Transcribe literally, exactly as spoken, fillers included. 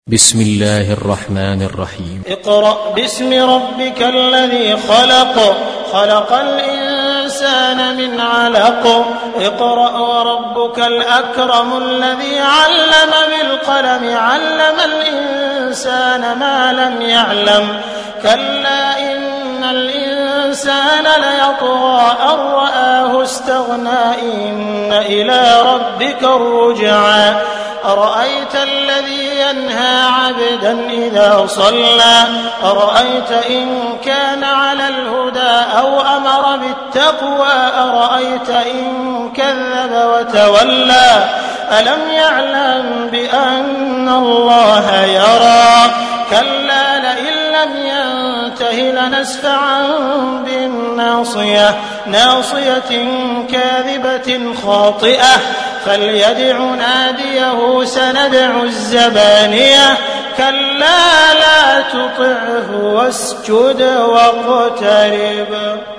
بسم الله الرحمن الرحيم. اقرأ باسم ربك الذي خلق خلق الإنسان من علق اقرأ وربك الأكرم الذي علم بالقلم علم الإنسان ما لم يعلم كلا إن الإنسان ليطغى أن رآه استغنى إن إلى ربك الرجعى أرأيت الذي ينهى عبدا إذا صلى أرأيت إن كان على الهدى أو أمر بالتقوى أرأيت إن كذب وتولى ألم يعلم بأن الله يرى كلا لئن لم ينته لنسفعا بالناصية ناصية كاذبة خاطئة فليدع ناديه سندع الزبانية كلا لا تطعه واسجد واقترب.